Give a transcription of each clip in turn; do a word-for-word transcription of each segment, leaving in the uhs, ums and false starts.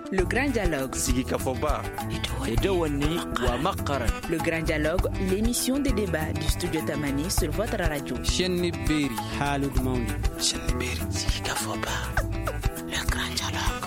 Le grand dialogue. Sigi Kafoba. Edouani wa Makaran. Le grand dialogue, l'émission de débat du studio Tamani sur votre radio. Chenni Beri. Halid Mauni. Chenni Beri. Sigi Kafoba. Le grand dialogue.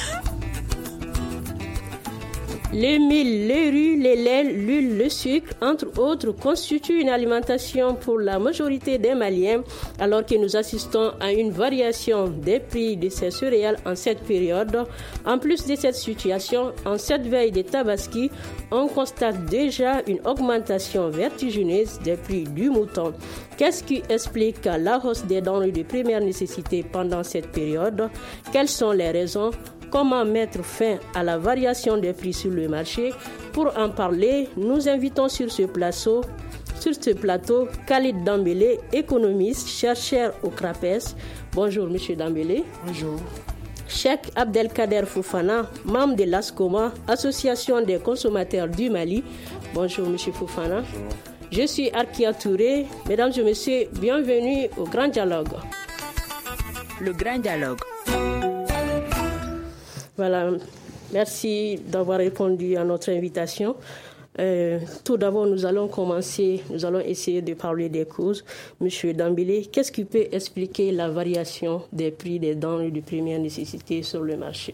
Le mil, le riz, le lait, l'huile, le sucre, entre autres, constituent une alimentation pour la majorité des Maliens, alors que nous assistons à une variation des prix de ces céréales en cette période. En plus de cette situation, en cette veille de Tabaski, on constate déjà une augmentation vertigineuse des prix du mouton. Qu'est-ce qui explique la hausse des denrées de première nécessité pendant cette période? Quelles sont les raisons? Comment mettre fin à la variation des prix sur le marché? Pour en parler, nous invitons sur ce plateau, sur ce plateau Khalid Dambélé, économiste, chercheur au CRAPES. Bonjour, Monsieur Dambélé. Bonjour. Cheikh Abdelkader Foufana, membre de l'ASCOMA, Association des consommateurs du Mali. Bonjour, Monsieur Foufana. Bonjour. Je suis Arkia Touré. Mesdames et messieurs, bienvenue au Grand Dialogue. Le Grand Dialogue. Voilà, merci d'avoir répondu à notre invitation. Euh, tout d'abord, nous allons commencer, nous allons essayer de parler des causes. Monsieur Dambélé, qu'est-ce qui peut expliquer la variation des prix des denrées de première nécessité sur le marché?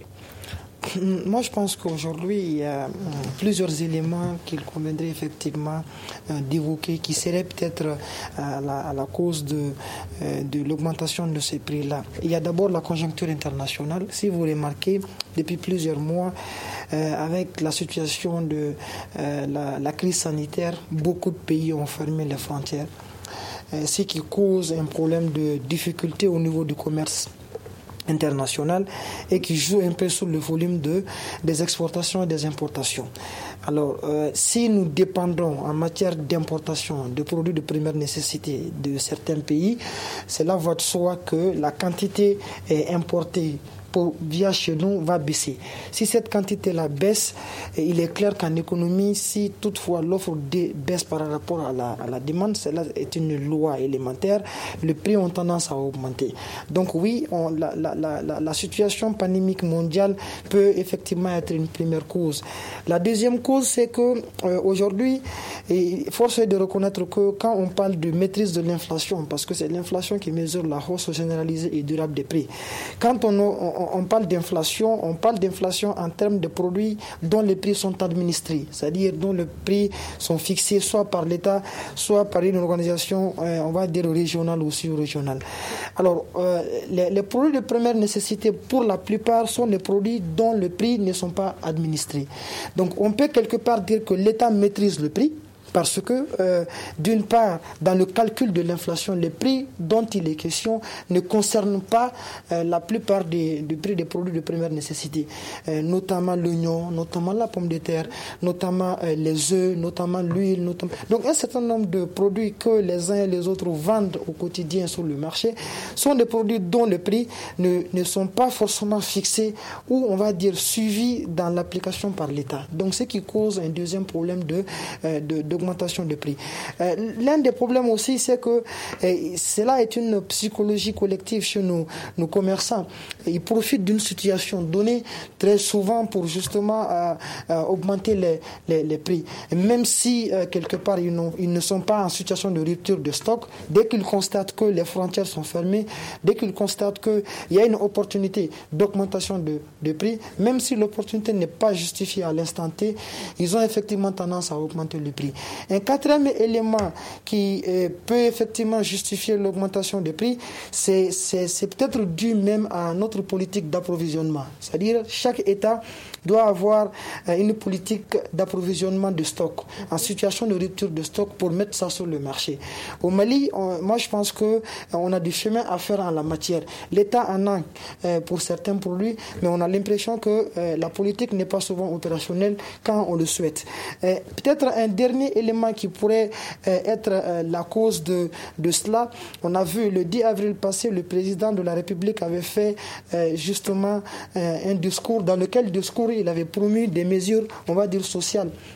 Moi, je pense qu'aujourd'hui, il y a plusieurs éléments qu'il conviendrait effectivement d'évoquer, qui seraient peut-être à la, à la cause de, de l'augmentation de ces prix-là. Il y a d'abord la conjoncture internationale. Si vous remarquez, depuis plusieurs mois, euh, avec la situation de euh, la, la crise sanitaire, beaucoup de pays ont fermé les frontières, euh, ce qui cause un problème de difficulté au niveau du commerce international et qui joue un peu sur le volume de, des exportations et des importations. Alors, euh, si nous dépendons en matière d'importation de produits de première nécessité de certains pays, cela va de soi que la quantité est importée via chez nous va baisser. Si cette quantité-là baisse, il est clair qu'en économie, si toutefois l'offre baisse par rapport à la, à la demande, cela est une loi élémentaire, les prix ont tendance à augmenter. Donc oui, on, la, la, la, la situation pandémique mondiale peut effectivement être une première cause. La deuxième cause, c'est que euh, aujourd'hui, il force est de reconnaître que quand on parle de maîtrise de l'inflation, parce que c'est l'inflation qui mesure la hausse généralisée et durable des prix, quand on, on on parle d'inflation, on parle d'inflation en termes de produits dont les prix sont administrés, c'est-à-dire dont les prix sont fixés soit par l'État, soit par une organisation, euh, on va dire régionale ou sous-régionale. Alors, euh, les, les produits de première nécessité, pour la plupart, sont les produits dont les prix ne sont pas administrés. Donc, on peut quelque part dire que l'État maîtrise le prix, parce que, euh, d'une part, dans le calcul de l'inflation, les prix dont il est question ne concernent pas euh, la plupart des, des prix des produits de première nécessité, euh, notamment l'oignon, notamment la pomme de terre, notamment euh, les œufs, notamment l'huile. Notamment... Donc, un certain nombre de produits que les uns et les autres vendent au quotidien sur le marché sont des produits dont les prix ne, ne sont pas forcément fixés ou, on va dire, suivis dans l'application par l'État. Donc, ce qui cause un deuxième problème de, euh, de, de augmentation de prix. Euh, l'un des problèmes aussi, c'est que euh, cela est une psychologie collective chez nos, nos commerçants. Ils profitent d'une situation donnée très souvent pour justement euh, euh, augmenter les, les, les prix. Et même si, euh, quelque part, ils, ils ne sont pas en situation de rupture de stock, dès qu'ils constatent que les frontières sont fermées, dès qu'ils constatent qu'il y a une opportunité d'augmentation de, de prix, même si l'opportunité n'est pas justifiée à l'instant T, ils ont effectivement tendance à augmenter le prix. Un quatrième élément qui euh, peut effectivement justifier l'augmentation des prix, c'est, c'est, c'est peut-être dû même à notre politique d'approvisionnement. C'est-à-dire chaque État doit avoir euh, une politique d'approvisionnement de stock en situation de rupture de stock pour mettre ça sur le marché. Au Mali, on, moi je pense que euh, on a du chemin à faire en la matière. L'État en a euh, pour certains produits, mais on a l'impression que euh, la politique n'est pas souvent opérationnelle quand on le souhaite. Euh, peut-être un dernier élément qui pourrait euh, être euh, la cause de, de cela. On a vu le dix avril passé, le président de la République avait fait euh, justement euh, un discours dans lequel discours il avait promu des mesures, on va dire, sociales.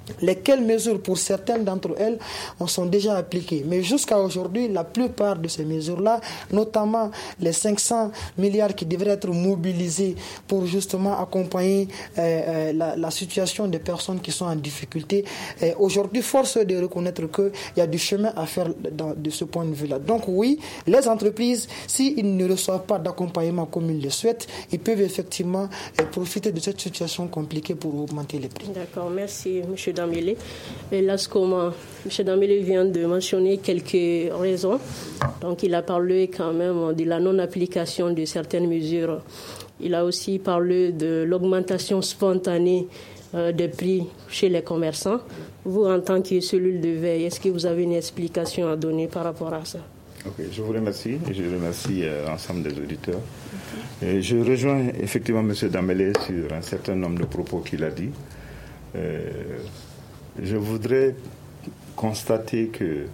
lesquelles mesures, pour certaines d'entre elles, sont déjà appliquées. Mais jusqu'à aujourd'hui, la plupart de ces mesures-là, notamment les cinq cents milliards qui devraient être mobilisés pour justement accompagner euh, euh, la, la situation des personnes qui sont en difficulté, euh, aujourd'hui, force est de reconnaître qu'il y a du chemin à faire dans, de ce point de vue-là. Donc oui, les entreprises, s'ils ne reçoivent pas d'accompagnement comme ils le souhaitent, ils peuvent effectivement euh, profiter de cette situation compliquée pour augmenter les prix. D'accord, merci M. Dambélé. Et là, comment M. Dambélé vient de mentionner quelques raisons. Donc, il a parlé quand même de la non-application de certaines mesures. Il a aussi parlé de l'augmentation spontanée euh, des prix chez les commerçants. Vous, en tant que cellule de veille, est-ce que vous avez une explication à donner par rapport à ça? Ok, je vous remercie et je remercie euh, l'ensemble des auditeurs. Et je rejoins effectivement M. Dambélé sur un certain nombre de propos qu'il a dit. Euh, je voudrais constater qu'il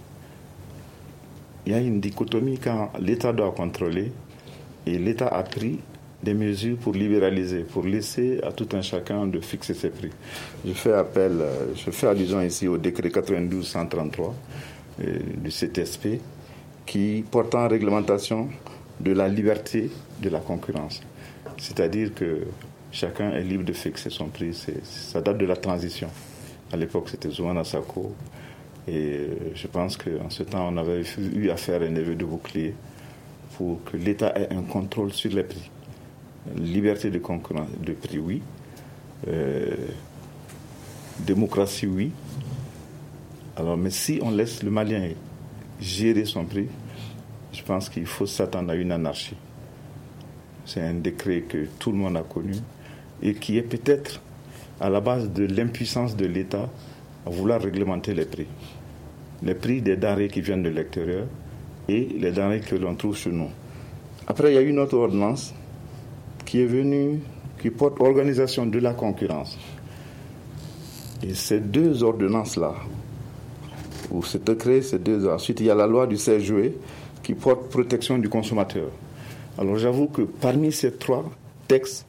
y a une dichotomie quand l'État doit contrôler et l'État a pris des mesures pour libéraliser, pour laisser à tout un chacun de fixer ses prix. Je fais appel, je fais allusion ici au décret quatre-vingt-douze cent trente-trois euh, du C T S P qui porte en réglementation de la liberté de la concurrence. C'est-à-dire que chacun est libre de fixer son prix. C'est, ça date de la transition. À l'époque, c'était Zouana Sako. Et je pense qu'en ce temps, on avait eu à faire un effet de bouclier pour que l'État ait un contrôle sur les prix. Liberté de concurrence, de prix, oui. Euh, démocratie, oui. Alors, mais si on laisse le Malien gérer son prix, je pense qu'il faut s'attendre à une anarchie. C'est un décret que tout le monde a connu et qui est peut-être à la base de l'impuissance de l'État à vouloir réglementer les prix. Les prix des denrées qui viennent de l'extérieur et les denrées que l'on trouve chez nous. Après, il y a une autre ordonnance qui est venue, qui porte organisation de la concurrence. Et ces deux ordonnances-là, ou ce décret, ces deux. Ensuite, il y a la loi du seize juillet qui porte protection du consommateur. Alors, j'avoue que parmi ces trois textes,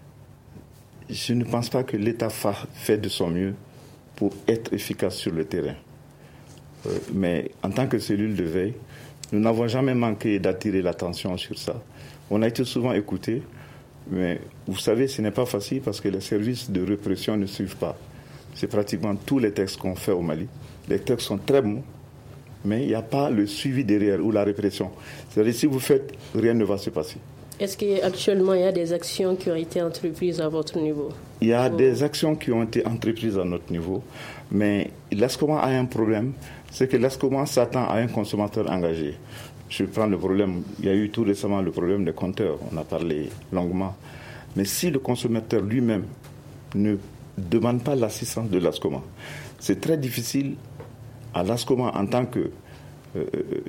je ne pense pas que l'État fait de son mieux pour être efficace sur le terrain. Euh, mais en tant que cellule de veille, nous n'avons jamais manqué d'attirer l'attention sur ça. On a été souvent écoutés, mais vous savez, ce n'est pas facile parce que les services de répression ne suivent pas. C'est pratiquement tous les textes qu'on fait au Mali. Les textes sont très bons, mais il n'y a pas le suivi derrière ou la répression. C'est-à-dire, si vous faites, rien ne va se passer. Est-ce qu'actuellement, il y a des actions qui ont été entreprises à votre niveau? Il y a oh. des actions qui ont été entreprises à notre niveau, mais l'ASCOMA a un problème, c'est que l'ASCOMA s'attend à un consommateur engagé. Je prends le problème, il y a eu tout récemment le problème des compteurs, on a parlé longuement. Mais si le consommateur lui-même ne demande pas l'assistance de l'ASCOMA, c'est très difficile à l'ASCOMA en tant que euh,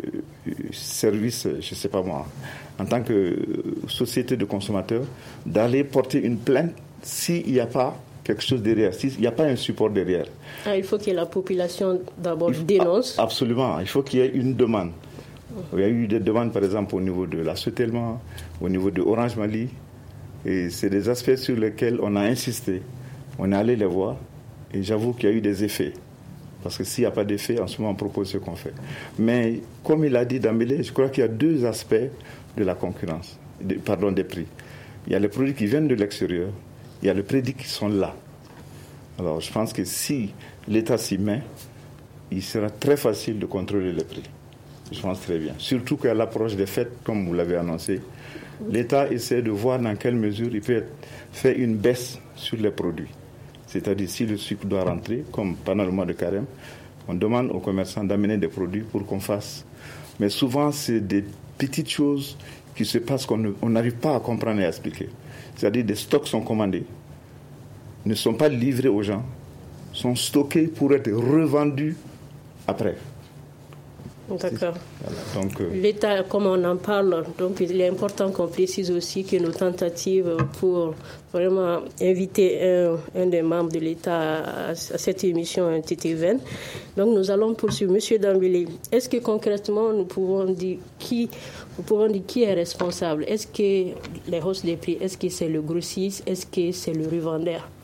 service, je ne sais pas moi, en tant que euh, société de consommateurs, d'aller porter une plainte s'il n'y a pas quelque chose derrière, s'il n'y a pas un support derrière. Ah, il faut que la population d'abord faut, dénonce. Absolument, il faut qu'il y ait une demande. Il y a eu des demandes par exemple au niveau de la Sotelma, au niveau de Orange Mali, et c'est des aspects sur lesquels on a insisté, on est allé les voir, et j'avoue qu'il y a eu des effets. Parce que s'il n'y a pas d'effet, en ce moment, on propose ce qu'on fait. Mais, comme il a dit Dambélé, je crois qu'il y a deux aspects de la concurrence, de, pardon, des prix. Il y a les produits qui viennent de l'extérieur, il y a les produits qui sont là. Alors, je pense que si l'État s'y met, il sera très facile de contrôler les prix. Je pense très bien. Surtout qu'à l'approche des fêtes, comme vous l'avez annoncé, l'État essaie de voir dans quelle mesure il peut faire une baisse sur les produits. C'est-à-dire, si le sucre doit rentrer, comme pendant le mois de carême, on demande aux commerçants d'amener des produits pour qu'on fasse. Mais souvent, c'est des petites choses qui se passent qu'on ne, on n'arrive pas à comprendre et à expliquer. C'est-à-dire, des stocks sont commandés, ne sont pas livrés aux gens, sont stockés pour être revendus après. D'accord. Voilà, donc, euh... L'État, comme on en parle, donc il est important qu'on précise aussi que nos tentatives pour vraiment inviter un, un des membres de l'État à, à cette émission ont été vaines. Donc nous allons poursuivre. Monsieur Dambélé, est-ce que concrètement nous pouvons dire qui, nous pouvons dire qui est responsable? Est-ce que les hausses des prix, est-ce que c'est le grossiste? Est-ce que c'est le revendeur?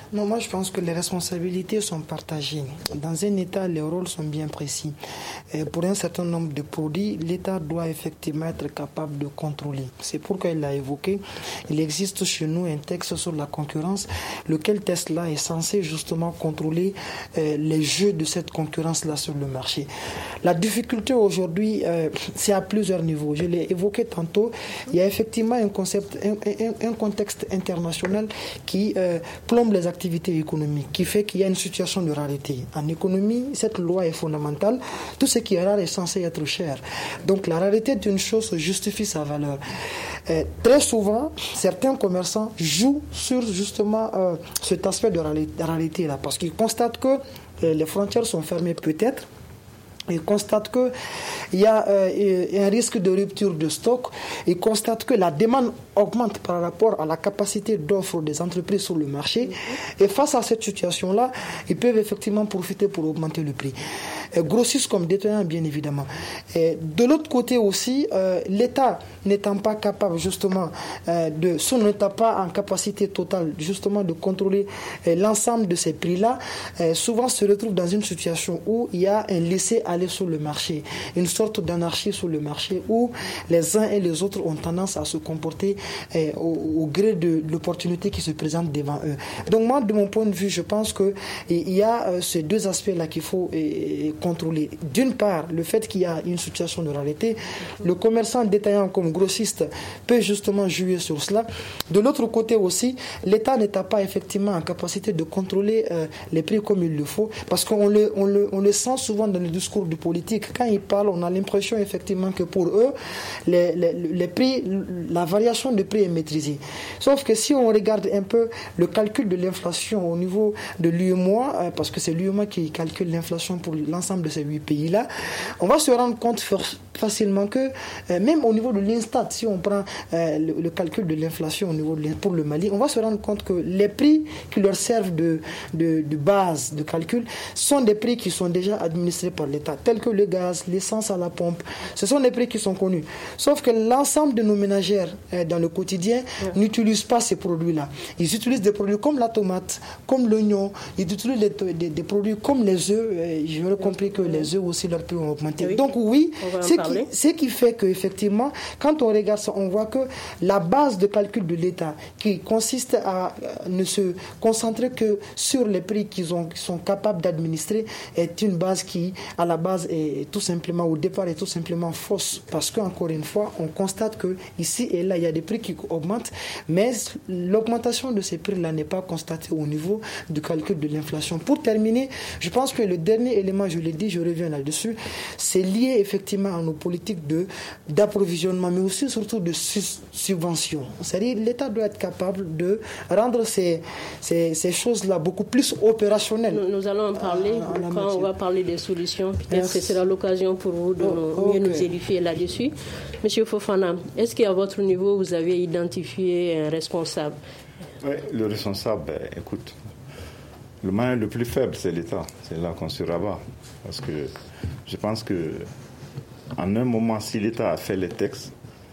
Non, moi je pense que les responsabilités sont partagées. Dans un État, les rôles sont bien précis. Et pour un certain nombre de produits, l'État doit effectivement être capable de contrôler. C'est pourquoi il l'a évoqué. Il existe chez nous un texte sur la concurrence, lequel texte-là est censé justement contrôler euh, les jeux de cette concurrence-là sur le marché. La difficulté aujourd'hui, euh, c'est à plusieurs niveaux. Je l'ai évoqué tantôt. Il y a effectivement un concept, un, un, un contexte international qui euh, plombe les activités économiques, qui fait qu'il y a une situation de rareté. En économie, cette loi est fondamentale. Tout ce qui est rare est censé être cher. Donc la rareté d'une chose justifie sa valeur. Euh, très souvent, certains commerçants jouent sur justement euh, cet aspect de rareté-là, parce qu'ils constatent que euh, les frontières sont fermées peut-être. Ils constatent qu'il y a euh, un risque de rupture de stock. Ils constatent que la demande augmente par rapport à la capacité d'offre des entreprises sur le marché. Et face à cette situation-là, ils peuvent effectivement profiter pour augmenter le prix. Et grossistes comme détaillants, bien évidemment. Et de l'autre côté aussi, euh, l'État n'étant pas capable justement euh, de, si on n'est pas en capacité totale justement de contrôler euh, l'ensemble de ces prix-là, euh, souvent se retrouve dans une situation où il y a un laisser aller sur le marché, une sorte d'anarchie sur le marché où les uns et les autres ont tendance à se comporter eh, au, au gré de l'opportunité qui se présente devant eux. Donc moi, de mon point de vue, je pense qu'il y a euh, ces deux aspects-là qu'il faut eh, contrôler. D'une part, le fait qu'il y a une situation de rareté, le commerçant détaillant comme grossiste peut justement jouer sur cela. De l'autre côté aussi, l'État n'étant pas effectivement en capacité de contrôler euh, les prix comme il le faut, parce qu'on le, on le, on le sent souvent dans le discours du politique. Quand ils parlent, on a l'impression effectivement que pour eux, les, les, les prix, la variation de prix est maîtrisée. Sauf que si on regarde un peu le calcul de l'inflation au niveau de l'U E M O A, parce que c'est l'U E M O A qui calcule l'inflation pour l'ensemble de ces huit pays-là, on va se rendre compte facilement que euh, même au niveau de l'Instat, si on prend euh, le, le calcul de l'inflation au niveau de, pour le Mali, on va se rendre compte que les prix qui leur servent de, de, de base de calcul sont des prix qui sont déjà administrés par l'État, tels que le gaz, l'essence à la pompe. Ce sont des prix qui sont connus. Sauf que l'ensemble de nos ménagères euh, dans le quotidien ouais. n'utilisent pas ces produits-là. Ils utilisent des produits comme la tomate, comme l'oignon, ils utilisent des, des, des produits comme les œufs. Euh, J'aurais compris que les œufs aussi, leur prix ont augmenté. Oui. Donc oui, c'est qui, ce qui fait qu'effectivement, quand on regarde ça, on voit que la base de calcul de l'État, qui consiste à euh, ne se concentrer que sur les prix qu'ils ont, qu'ils sont capables d'administrer, est une base qui, à la base, est tout simplement, au départ, est tout simplement fausse. Parce qu'encore une fois, on constate que ici et là, il y a des prix qui augmentent, mais l'augmentation de ces prix-là n'est pas constatée au niveau du calcul de l'inflation. Pour terminer, je pense que le dernier élément, je l'ai dit, je reviens là-dessus, c'est lié effectivement à nos politiques de, d'approvisionnement, mais aussi surtout de su- subvention. C'est-à-dire l'État doit être capable de rendre ces, ces, ces choses-là beaucoup plus opérationnelles. Nous, nous allons en parler à, à quand on va parler des solutions. Peut-être que ce sera l'occasion pour vous de oh, mieux okay. nous édifier là-dessus. Monsieur Fofana, est-ce qu'à votre niveau, vous avez identifié un responsable? Oui, le responsable, ben, écoute, le moyen le plus faible, c'est l'État. C'est là qu'on se rabat. Parce que je pense que en un moment, si l'État a fait les textes,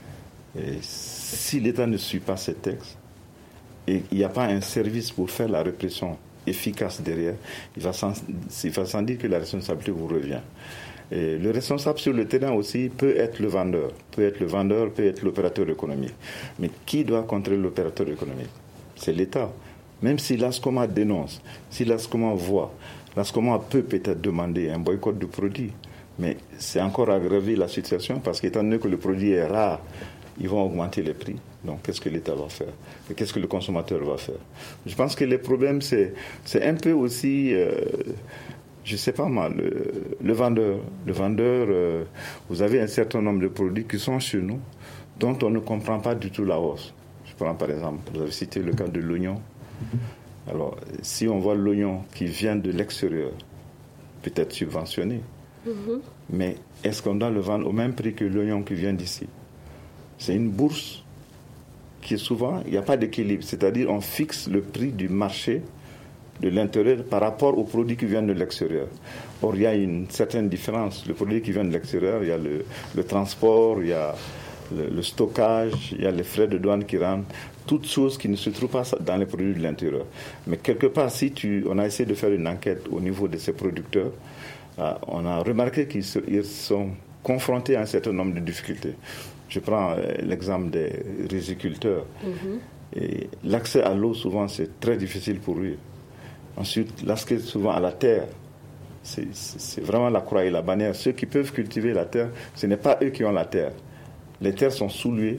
et si l'État ne suit pas ces textes, et il n'y a pas un service pour faire la répression efficace derrière, il va sans, il va sans dire que la responsabilité vous revient. Et le responsable sur le terrain aussi peut être le vendeur, peut être le vendeur, peut être l'opérateur économique. Mais qui doit contrôler l'opérateur économique? C'est l'État. Même si l'ASCOMA dénonce, si l'ASCOMA voit, l'ASCOMA peut peut-être demander un boycott du produit. Mais c'est encore aggraver la situation parce qu'étant donné que le produit est rare, ils vont augmenter les prix. Donc, qu'est-ce que l'État va faire? Et qu'est-ce que le consommateur va faire? Je pense que les problèmes, c'est, c'est un peu aussi, euh, je ne sais pas moi, le, le vendeur. Le vendeur, euh, vous avez un certain nombre de produits qui sont chez nous, dont on ne comprend pas du tout la hausse. Je prends par exemple, vous avez cité le cas de l'oignon. Alors, si on voit l'oignon qui vient de l'extérieur, peut-être subventionné, mm-hmm. mais est-ce qu'on doit le vendre au même prix que l'oignon qui vient d'ici? C'est une bourse qui est souvent, il n'y a pas d'équilibre. C'est-à-dire, on fixe le prix du marché de l'intérieur par rapport aux produits qui viennent de l'extérieur. Or, il y a une certaine différence. Le produit qui vient de l'extérieur, il y a le, le transport, il y a le, le stockage, il y a les frais de douane qui rentrent, toutes choses qui ne se trouvent pas dans les produits de l'intérieur. Mais quelque part, si tu, on a essayé de faire une enquête au niveau de ces producteurs, euh, on a remarqué qu'ils se, ils sont confrontés à un certain nombre de difficultés. Je prends euh, l'exemple des riziculteurs. Mm-hmm. Et l'accès à l'eau, souvent, c'est très difficile pour eux. Ensuite, l'accès souvent à la terre, c'est, c'est, c'est vraiment la croix et la bannière. Ceux qui peuvent cultiver la terre, ce n'est pas eux qui ont la terre. Les terres sont soulouées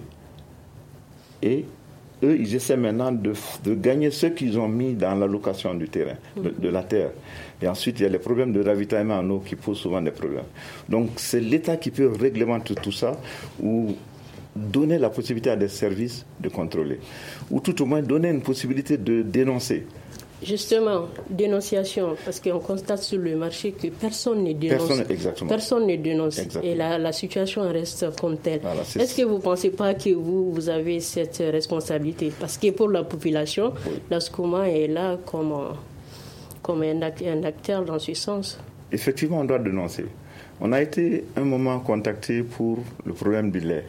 et eux, ils essaient maintenant de, de gagner ce qu'ils ont mis dans l'allocation du terrain, de, de la terre. Et ensuite, il y a les problèmes de ravitaillement en eau qui posent souvent des problèmes. Donc, c'est l'État qui peut réglementer tout ça ou donner la possibilité à des services de contrôler. Ou tout au moins donner une possibilité de dénoncer. Justement, dénonciation, parce qu'on constate sur le marché que personne ne dénonce. Personne, exactement. Personne ne dénonce. Exactement. Et la, la situation reste comme telle. Voilà, Est-ce que vous ne pensez pas que vous, vous avez cette responsabilité? Parce que pour la population, oui. l'ASCOMA est là comme, comme un, un acteur dans ce sens. Effectivement, on doit dénoncer. On a été un moment contacté pour le problème du lait,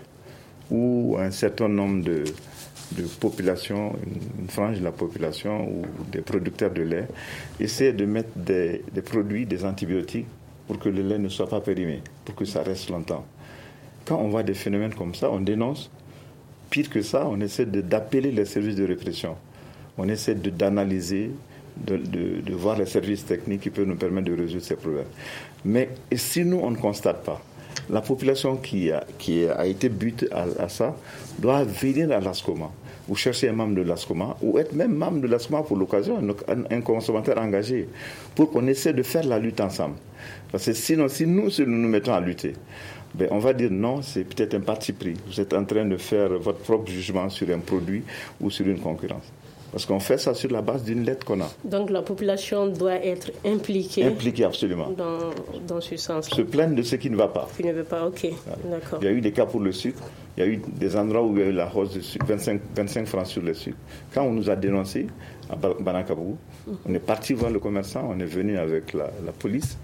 où un certain nombre de... de population, une frange de la population ou des producteurs de lait essaient de mettre des, des produits, des antibiotiques pour que le lait ne soit pas périmé, pour que ça reste longtemps. Quand on voit des phénomènes comme ça, on dénonce. Pire que ça, on essaie de, d'appeler les services de répression. On essaie de, d'analyser, de, de, de voir les services techniques qui peuvent nous permettre de résoudre ces problèmes. Mais si nous, on ne constate pas, la population qui a, qui a été butée à, à ça doit venir à l'ASCOMA ou chercher un membre de l'ASCOMA ou être même membre de l'ASCOMA pour l'occasion, un, un consommateur engagé, pour qu'on essaie de faire la lutte ensemble. Parce que sinon, si nous, si nous nous mettons à lutter, ben on va dire non, c'est peut-être un parti pris. Vous êtes en train de faire votre propre jugement sur un produit ou sur une concurrence. Parce qu'on fait ça sur la base d'une lettre qu'on a. Donc la population doit être impliquée. Impliquée, absolument. Dans, dans ce sens. Se plaindre de ce qui ne va pas. Qui ne va pas, ok. Voilà. D'accord. Il y a eu des cas pour le sucre. Il y a eu des endroits où il y a eu la hausse de sucre, vingt-cinq, vingt-cinq francs sur le sucre. Quand on nous a dénoncé à Banakabougou, mm-hmm. on est parti voir le commerçant, on est venu avec la, la police.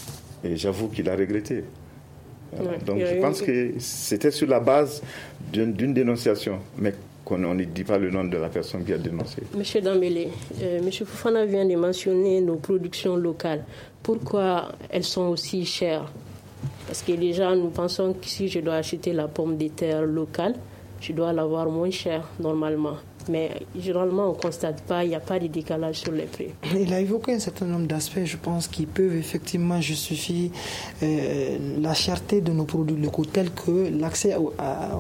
Et j'avoue qu'il a regretté. Voilà. Ouais, donc je eu... pense que c'était sur la base d'une, d'une dénonciation. Mais on ne dit pas le nom de la personne qui a dénoncé. Monsieur Dambélé, euh, Monsieur Fofana vient de mentionner nos productions locales. Pourquoi elles sont aussi chères? Parce que déjà, nous pensons que si je dois acheter la pomme de terre locale, je dois l'avoir moins chère normalement. Mais généralement, on ne constate pas, il n'y a pas de décalage sur les prix. Il a évoqué un certain nombre d'aspects, je pense, qui peuvent effectivement justifier euh, la cherté de nos produits locaux, tels que l'accès à,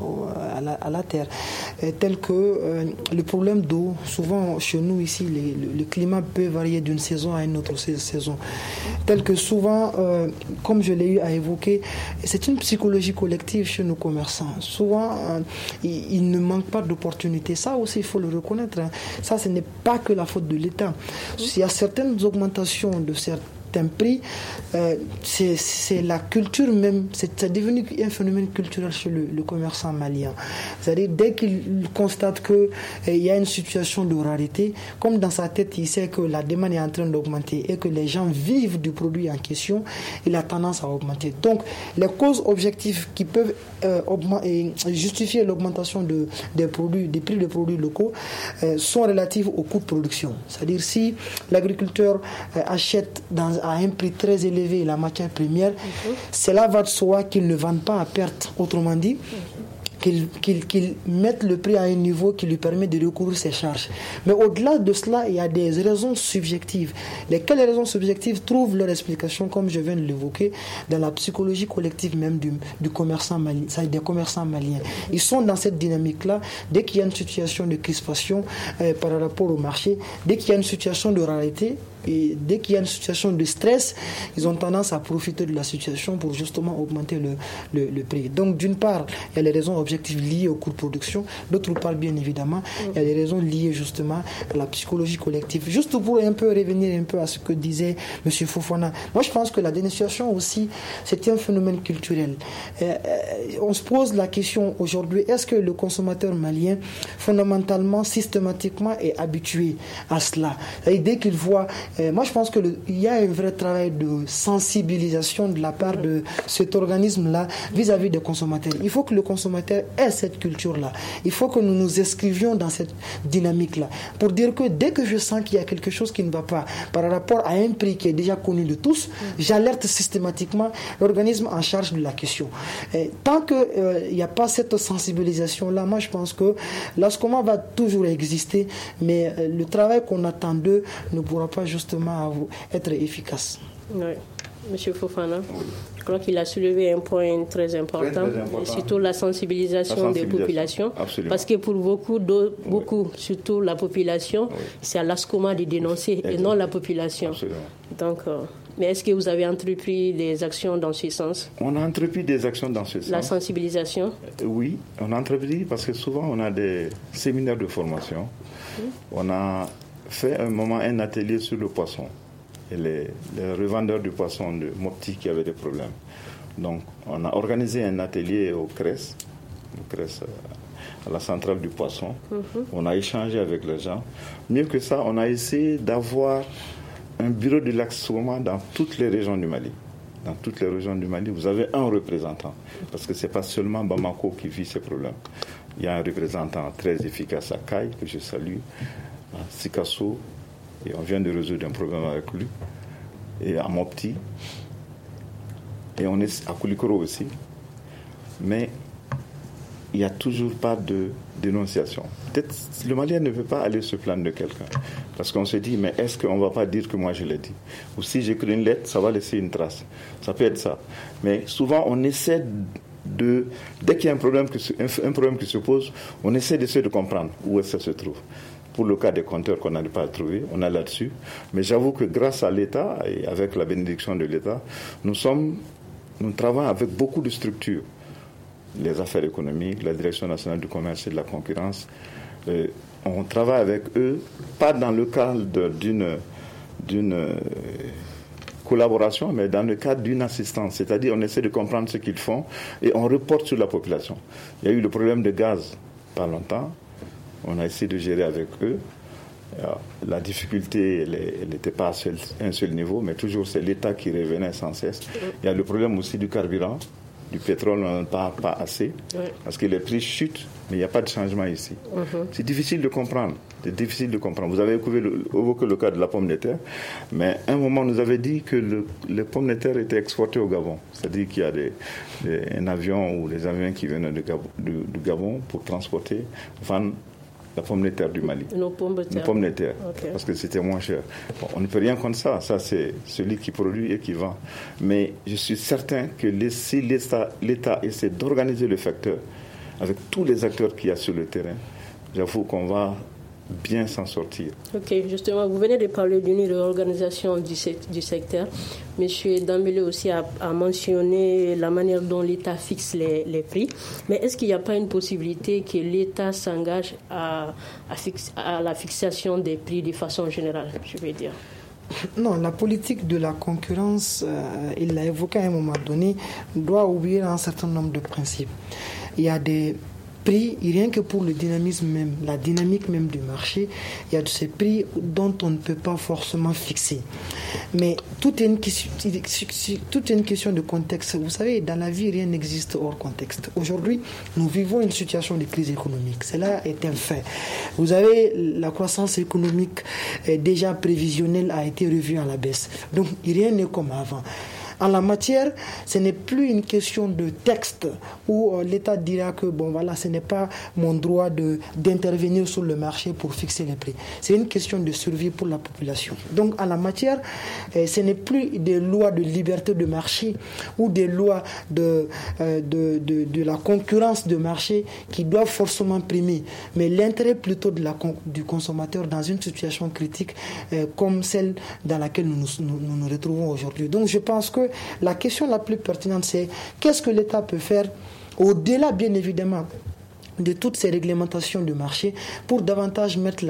à, à, la, à la terre, euh, tels que euh, le problème d'eau. Souvent, chez nous, ici, les, le, le climat peut varier d'une saison à une autre saison. Tel que souvent, euh, comme je l'ai eu à évoquer, c'est une psychologie collective chez nos commerçants. Souvent, euh, il, il ne manque pas d'opportunités. Ça aussi, il faut le reconnaître. Hein. Ça, ce n'est pas que la faute de l'État. Il y a certaines augmentations de certains prix. Euh, c'est, c'est la culture même. C'est, c'est devenu un phénomène culturel chez le, le commerçant malien. C'est-à-dire, dès qu'il constate qu'il eh, y a une situation de rareté, comme dans sa tête, il sait que la demande est en train d'augmenter et que les gens vivent du produit en question, il a tendance à augmenter. Donc, les causes objectives qui peuvent euh, augmenter, justifier l'augmentation de, des produits, des prix des produits locaux euh, sont relatives au coût de production. C'est-à-dire, si l'agriculteur euh, achète dans, à un prix très élevé la matière première, mm-hmm. cela va de soi qu'il ne vende pas à perte. Autrement dit, mm-hmm. qu'il, qu'il, qu'il mette le prix à un niveau qui lui permet de recouvrir ses charges. Mais au-delà de cela, il y a des raisons subjectives. Lesquelles raisons subjectives trouvent leur explication, comme je viens de l'évoquer, dans la psychologie collective même du, du commerçant malien, des commerçants maliens. Ils sont dans cette dynamique-là. Dès qu'il y a une situation de crispation euh, par rapport au marché, dès qu'il y a une situation de rareté, et dès qu'il y a une situation de stress, ils ont tendance à profiter de la situation pour justement augmenter le, le, le prix. Donc d'une part, il y a les raisons objectives liées au coût de production, d'autre part, bien évidemment, il y a les raisons liées justement à la psychologie collective. Juste pour un peu revenir un peu à ce que disait M. Fofana, moi je pense que la dénonciation aussi, c'est un phénomène culturel. Euh, on se pose la question aujourd'hui, est-ce que le consommateur malien, fondamentalement, systématiquement, est habitué à cela? Et dès qu'il voit euh, moi je pense qu'il y a un vrai travail de sensibilisation de la part de cet organisme-là vis-à-vis des consommateurs. Il faut que le consommateur ait cette culture-là. Il faut que nous nous inscrivions dans cette dynamique-là pour dire que dès que je sens qu'il y a quelque chose qui ne va pas par rapport à un prix qui est déjà connu de tous, j'alerte systématiquement l'organisme en charge de la question. Et tant qu'il n'y euh, a pas cette sensibilisation-là, moi je pense que l'ASCOMA va toujours exister, mais euh, le travail qu'on attend d'eux ne pourra pas justement être efficace. Oui. Monsieur Fofana, oui. Je crois qu'il a soulevé un point très important, très, très important. Surtout la sensibilisation, la sensibilisation des populations. Absolument. Parce que pour beaucoup, beaucoup oui. surtout la population, oui. c'est à l'ASCOMA de dénoncer Exactement. et non la population. Absolument. Donc, euh, mais est-ce que vous avez entrepris des actions dans ce sens? On a entrepris des actions dans ce sens. La sensibilisation? Oui, on a entrepris parce que souvent on a des séminaires de formation. Oui. On a fait un moment un atelier sur le poisson. Et les, les revendeurs du poisson de Mopti qui avaient des problèmes. Donc, on a organisé un atelier au C R E S, au C R E S à la centrale du poisson. Mm-hmm. On a échangé avec les gens. Mieux que ça, on a essayé d'avoir un bureau de l'ASCOMA dans toutes les régions du Mali. Dans toutes les régions du Mali, vous avez un représentant. Parce que ce n'est pas seulement Bamako qui vit ces problèmes. Il y a un représentant très efficace à Caille, que je salue, à Sikasso. Et on vient de résoudre un problème avec lui. Et à Mopti. Et on est à Koulikoro aussi. Mais il n'y a toujours pas de dénonciation. Peut-être le Malien ne veut pas aller se plaindre de quelqu'un. Parce qu'on se dit, mais est-ce qu'on ne va pas dire que moi je l'ai dit? Ou si j'écris une lettre, ça va laisser une trace. Ça peut être ça. Mais souvent, on essaie de... Dès qu'il y a un problème qui se, un, un problème qui se pose, on essaie d'essayer de comprendre où est-ce que ça se trouve. Pour le cas des compteurs qu'on n'arrive pas à trouver, on a là-dessus. Mais j'avoue que grâce à l'État et avec la bénédiction de l'État, nous sommes, nous travaillons avec beaucoup de structures. Les affaires économiques, la Direction nationale du commerce et de la concurrence. Euh, on travaille avec eux, pas dans le cadre d'une, d'une euh, collaboration, mais dans le cadre d'une assistance. C'est-à-dire on essaie de comprendre ce qu'ils font et on reporte sur la population. Il y a eu le problème de gaz pas longtemps. On a essayé de gérer avec eux. La difficulté, elle n'était pas à seul, un seul niveau, mais toujours c'est l'État qui revenait sans cesse. Il y a le problème aussi du carburant, du pétrole, on n'en parle pas assez, parce que les prix chutent, mais il n'y a pas de changement ici. Uh-huh. C'est difficile de comprendre. C'est difficile de comprendre. Vous avez évoqué le, évoqué le cas de la pomme de terre, mais à un moment, on nous avait dit que le, les pommes de terre étaient exportées au Gabon. C'est-à-dire qu'il y a des, des, un avion ou des avions qui viennent de Gabon, du, du Gabon pour transporter, vendre la pomme de terre du Mali. Nos pommes de terre. Nos pommes de terre, okay. Parce que c'était moins cher. Bon, on ne peut rien contre ça. Ça, c'est celui qui produit et qui vend. Mais je suis certain que si l'État, l'État essaie d'organiser le facteur avec tous les acteurs qu'il y a sur le terrain, j'avoue qu'on va bien s'en sortir. Ok, justement, vous venez de parler d'une réorganisation du, du secteur. Monsieur Dambélé aussi a, a mentionné la manière dont l'État fixe les, les prix. Mais est-ce qu'il n'y a pas une possibilité que l'État s'engage à, à, fixe, à la fixation des prix de façon générale, je vais dire? Non, la politique de la concurrence, euh, il l'a évoqué à un moment donné, doit obéir à un certain nombre de principes. Il y a des prix, rien que pour le dynamisme même, la dynamique même du marché, il y a de ces prix dont on ne peut pas forcément fixer. Mais tout est une question, tout est une question de contexte. Vous savez, dans la vie, rien n'existe hors contexte. Aujourd'hui, nous vivons une situation de crise économique. Cela est un fait. Vous avez la croissance économique déjà prévisionnelle a été revue à la baisse. Donc, rien n'est comme avant. En la matière, ce n'est plus une question de texte où euh, l'État dira que bon voilà, ce n'est pas mon droit de, d'intervenir sur le marché pour fixer les prix. C'est une question de survie pour la population. Donc en la matière, euh, ce n'est plus des lois de liberté de marché ou des lois de, euh, de, de, de la concurrence de marché qui doivent forcément primer, mais l'intérêt plutôt de la, du consommateur dans une situation critique euh, comme celle dans laquelle nous nous, nous nous retrouvons aujourd'hui. Donc je pense que la question la plus pertinente, c'est qu'est-ce que l'État peut faire au-delà, bien évidemment, de toutes ces réglementations de marché pour davantage mettre la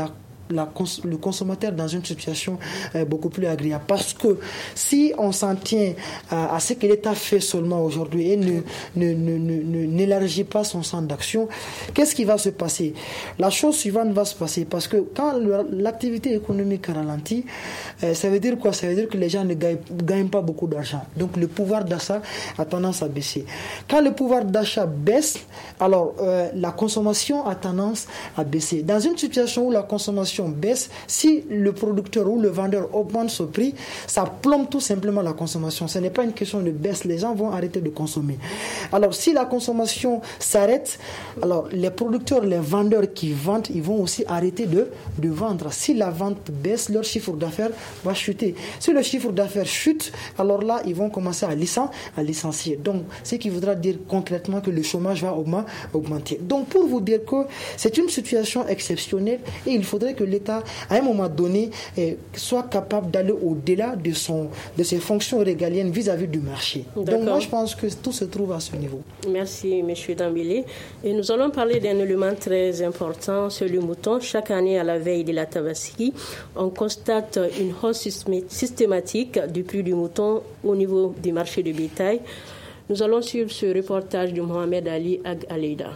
la cons- le consommateur dans une situation euh, beaucoup plus agréable. Parce que si on s'en tient à, à ce que l'État fait seulement aujourd'hui et ne, ne, ne, ne, n'élargit pas son centre d'action, qu'est-ce qui va se passer? La chose suivante va se passer, parce que quand le, l'activité économique ralentit, euh, ça veut dire quoi? Ça veut dire que les gens ne gagnent, gagnent pas beaucoup d'argent. Donc le pouvoir d'achat a tendance à baisser. Quand le pouvoir d'achat baisse, alors euh, la consommation a tendance à baisser. Dans une situation où la consommation baisse, si le producteur ou le vendeur augmente ce prix, ça plombe tout simplement la consommation. Ce n'est pas une question de baisse, les gens vont arrêter de consommer. Alors si la consommation s'arrête, alors les producteurs, les vendeurs qui vendent, ils vont aussi arrêter de, de vendre. Si la vente baisse, leur chiffre d'affaires va chuter. Si le chiffre d'affaires chute, alors là, ils vont commencer à, licen- à licencier. Donc, ce qui voudra dire concrètement que le chômage va augmenter. Donc, pour vous dire que c'est une situation exceptionnelle et il faudrait que l'État, à un moment donné, eh, soit capable d'aller au-delà de, son, de ses fonctions régaliennes vis-à-vis du marché. D'accord. Donc, moi, je pense que tout se trouve à ce niveau. Merci, M. Dambélé. Et nous allons parler d'un élément très important, c'est le mouton. Chaque année, à la veille de la Tabaski, on constate une hausse systématique du prix du mouton au niveau du marché de bétail. Nous allons suivre ce reportage de Mohamed Ali Ag Aleida.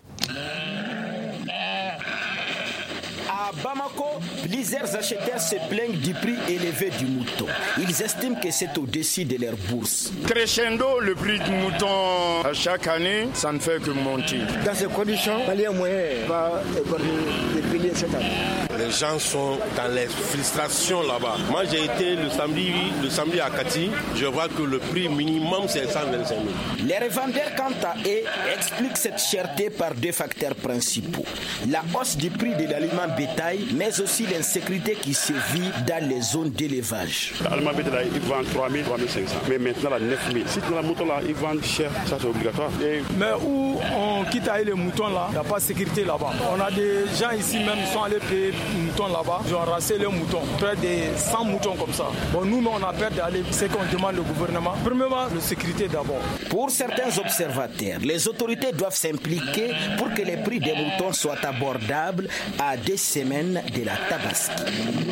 À Bamako, plusieurs acheteurs se plaignent du prix élevé du mouton. Ils estiment que c'est au-dessus de leur bourse. Crescendo, le prix du mouton, à chaque année, ça ne fait que monter. Dans ces conditions, le moyen va définir cette année. Les gens sont dans les frustrations là-bas. Moi, j'ai été le samedi, le samedi à Kati. Je vois que le prix minimum, c'est cent vingt-cinq mille. Les revendeurs, quant à eux, expliquent cette cherté par deux facteurs principaux. La hausse du prix de l'aliment bétail, mais aussi l'insécurité qui sévit dans les zones d'élevage. L'aliment bétail, il vend trois mille, trois mille cinq cents. Mais maintenant, là, neuf mille. Si dans la mouton, là, ils vendent cher, ça c'est obligatoire. Et... Mais où on quitte à aller les moutons, là, il n'y a pas de sécurité là-bas. On a des gens ici même, ils sont allés payer les moutons là-bas. Ils ont rassé les moutons, près de cent moutons comme ça. Bon, nous, on a peur d'aller, c'est qu'on demande au gouvernement. Premièrement, la sécurité d'abord. Pour certains observateurs, les autorités doivent s'impliquer pour que les prix des moutons soient abordables à des semaines de la Tabaski.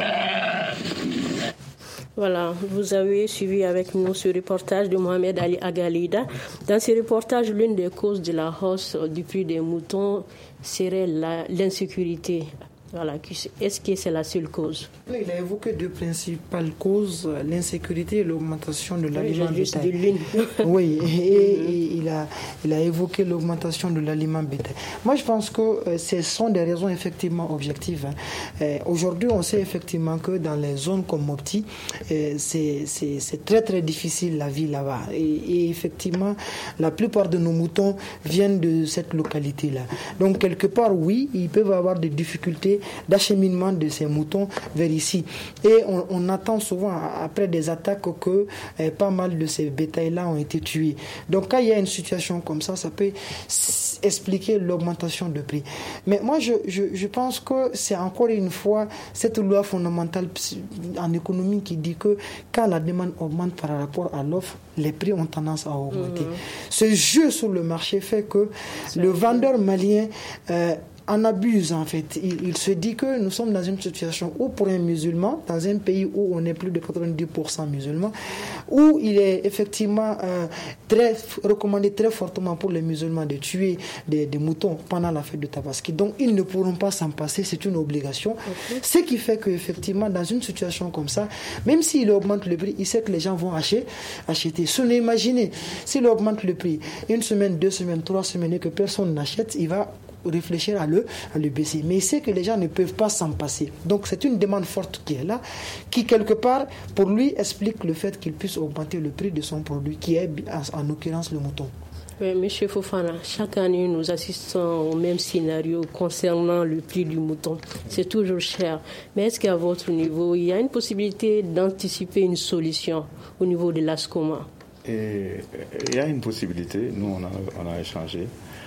Voilà, vous avez suivi avec nous ce reportage de Mohamed Ali Agalida. Dans ce reportage, l'une des causes de la hausse du prix des moutons serait la, l'insécurité. Voilà. Est-ce que c'est la seule cause? Il a évoqué deux principales causes, l'insécurité et l'augmentation de l'aliment oui, bétail. Oui, et, et il, a, il a évoqué l'augmentation de l'aliment bétail. Moi, je pense que euh, ce sont des raisons effectivement objectives. Hein. Euh, aujourd'hui, on sait effectivement que dans les zones comme Mopti, euh, c'est, c'est, c'est très très difficile la vie là-bas. Et, et effectivement, la plupart de nos moutons viennent de cette localité-là. Donc, quelque part, oui, ils peuvent avoir des difficultés d'acheminement de ces moutons vers ici. Et on, on attend souvent, après des attaques, que eh, pas mal de ces bétails-là ont été tués. Donc quand il y a une situation comme ça, ça peut expliquer l'augmentation de prix. Mais moi, je, je, je pense que c'est encore une fois cette loi fondamentale en économie qui dit que quand la demande augmente par rapport à l'offre, les prix ont tendance à augmenter. Mmh. Ce jeu sur le marché fait que c'est le vendeur malien euh, en abuse en fait. Il, il se dit que nous sommes dans une situation où pour un musulman, dans un pays où on est plus de quatre-vingt-dix pour cent musulmans, où il est effectivement euh, très recommandé très fortement pour les musulmans de tuer des, des moutons pendant la fête de Tabaski. Donc ils ne pourront pas s'en passer, c'est une obligation. Okay. Ce qui fait qu'effectivement dans une situation comme ça, même s'il augmente le prix, il sait que les gens vont acheter. acheter. Se l'imaginer, s'il augmente le prix, une semaine, deux semaines, trois semaines et que personne n'achète, il va réfléchir à le, à le baisser. Mais il sait que les gens ne peuvent pas s'en passer. Donc c'est une demande forte qui est là, qui quelque part, pour lui, explique le fait qu'il puisse augmenter le prix de son produit, qui est en, en l'occurrence le mouton. Oui, Monsieur Fofana, chaque année, nous assistons au même scénario concernant le prix du mouton. C'est toujours cher. Mais est-ce qu'à votre niveau, il y a une possibilité d'anticiper une solution au niveau de l'ASCOMA? Et, il y a une possibilité. Nous, on a, on a échangé.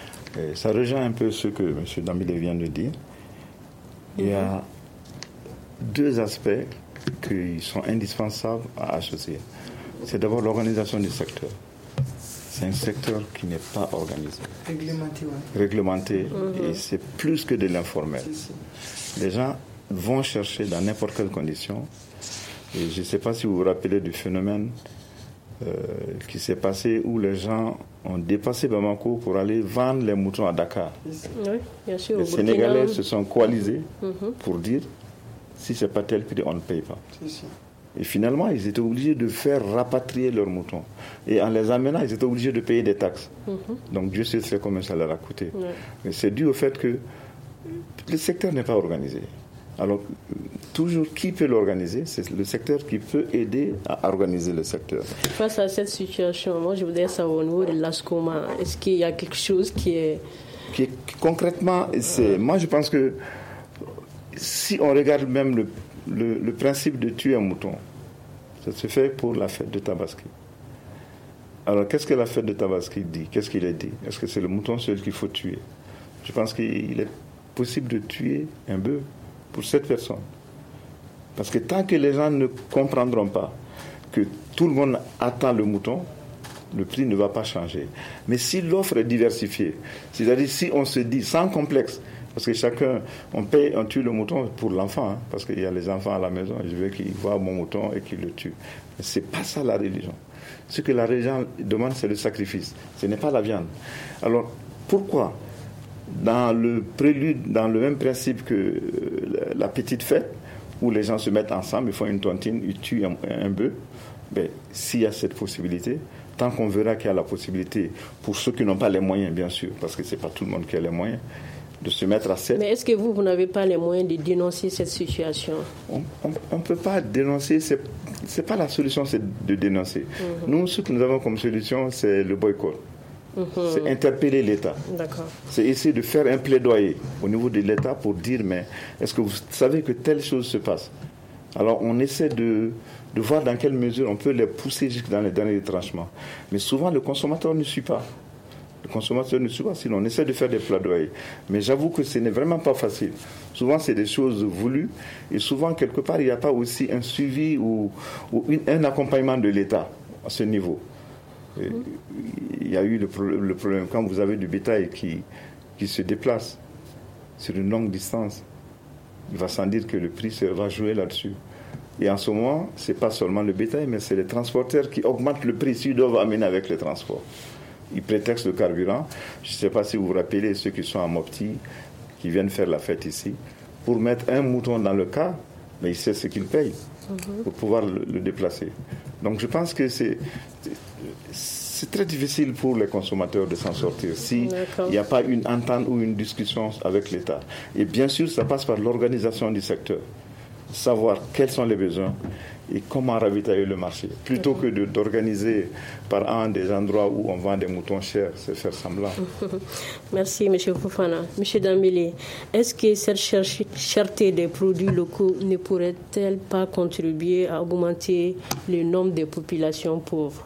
Et ça rejoint un peu ce que M. Dambélé vient de dire. Il y a deux aspects qui sont indispensables à associer. C'est d'abord l'organisation du secteur. C'est un secteur qui n'est pas organisé. Réglementé, oui. Réglementé, mm-hmm. Et c'est plus que de l'informel. Si, si. Les gens vont chercher dans n'importe quelle condition. Et je ne sais pas si vous vous rappelez du phénomène euh, qui s'est passé où les gens ont dépassé Bamako pour aller vendre les moutons à Dakar. Oui, bien sûr. Les Sénégalais se sont coalisés mm-hmm. pour dire si ce n'est pas tel prix, on ne paye pas. Si, si. Et finalement, ils étaient obligés de faire rapatrier leurs moutons. Et en les amenant, ils étaient obligés de payer des taxes. Mm-hmm. Donc Dieu sait combien ça leur a coûté. Ouais. Mais c'est dû au fait que le secteur n'est pas organisé. Alors, toujours, qui peut l'organiser? C'est le secteur qui peut aider à organiser le secteur. Face à cette situation, moi, je voudrais savoir au niveau de l'ASCOMA, est-ce qu'il y a quelque chose qui est... Qui est concrètement, c'est, moi, je pense que si on regarde même le, le, le principe de tuer un mouton, ça se fait pour la fête de Tabaski. Alors, qu'est-ce que la fête de Tabaski dit? Qu'est-ce qu'il est dit? Est-ce que c'est le mouton seul qu'il faut tuer? Je pense qu'il est possible de tuer un bœuf pour cette personne. Parce que tant que les gens ne comprendront pas que tout le monde attend le mouton, le prix ne va pas changer. Mais si l'offre est diversifiée, c'est-à-dire si on se dit sans complexe, parce que chacun, on paye, on tue le mouton pour l'enfant, hein, parce qu'il y a les enfants à la maison, et je veux qu'ils voient mon mouton et qu'ils le tuent. Mais ce n'est pas ça la religion. Ce que la religion demande, c'est le sacrifice. Ce n'est pas la viande. Alors, pourquoi dans le prélude, dans le même principe que la petite fête, où les gens se mettent ensemble, ils font une tontine, ils tuent un, un bœuf, ben, s'il y a cette possibilité, tant qu'on verra qu'il y a la possibilité, pour ceux qui n'ont pas les moyens, bien sûr, parce que ce n'est pas tout le monde qui a les moyens, de se mettre à sept. Mais est-ce que vous, vous n'avez pas les moyens de dénoncer cette situation? On ne peut pas dénoncer, ce n'est pas la solution, c'est de dénoncer. Mm-hmm. Nous, ce que nous avons comme solution, c'est le boycott. Mmh. C'est interpeller l'État. D'accord. C'est essayer de faire un plaidoyer au niveau de l'État pour dire, mais est-ce que vous savez que telle chose se passe? Alors on essaie de, de voir dans quelle mesure on peut les pousser jusque dans les derniers retranchements. Mais souvent le consommateur ne suit pas. Le consommateur ne suit pas, sinon on essaie de faire des plaidoyers. Mais j'avoue que ce n'est vraiment pas facile. Souvent c'est des choses voulues et souvent quelque part il n'y a pas aussi un suivi ou, ou une, un accompagnement de l'État à ce niveau. Et il y a eu le, pro- le problème quand vous avez du bétail qui, qui se déplace sur une longue distance, il va sans dire que le prix va jouer là-dessus. Et en ce moment, ce n'est pas seulement le bétail, mais c'est les transporteurs qui augmentent le prix s'ils doivent amener avec le transport. Ils prétextent le carburant. Je ne sais pas si vous vous rappelez ceux qui sont à Mopti, qui viennent faire la fête ici, pour mettre un mouton dans le car, mais ils savent ce qu'ils payent pour pouvoir le, le déplacer. Donc je pense que c'est... c'est C'est très difficile pour les consommateurs de s'en sortir s'il n'y a pas une entente ou une discussion avec l'État. Et bien sûr, ça passe par l'organisation du secteur. Savoir quels sont les besoins et comment ravitailler le marché. Plutôt que de, d'organiser par an des endroits où on vend des moutons chers, c'est faire semblant. Merci, M. Fofana. M. Dambélé, est-ce que cette cherté des produits locaux ne pourrait-elle pas contribuer à augmenter le nombre de populations pauvres?